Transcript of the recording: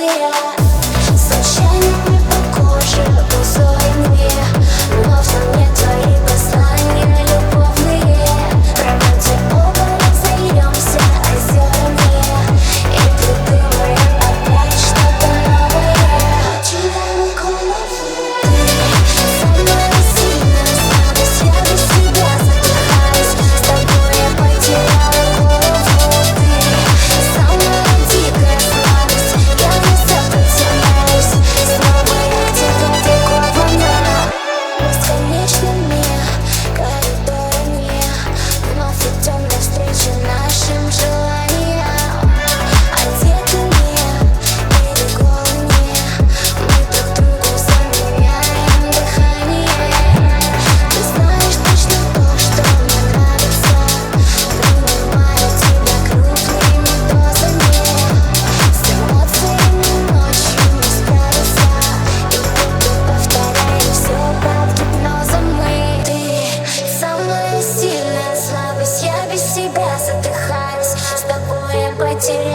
новые. Случайно мне по коже узорные, но в мне твои послания любовные. Пробудем оба, разольемся озерами и придумаем опять что-то новое. Теряю голову. Ты самая сильная слабость, я без тебя задыхаюсь. С тобой я потеряла голову. Ты самая дикая слабость, я не сопротивляюсь. Снова я где-то прикована бесконечными коридорами. Вновь идем навстречу нашим желаниям. Одетыми или голыми, мы друг другу заменяем дыхание. Ты знаешь точно то, что мне нравится. Принимаю тебя крупными дозами. С эмоциями ночью не справиться, и будто повторяем все под гипнозом мы. Ты самая сильная слабость, я без тебя задыхаюсь. С тобой я потеряла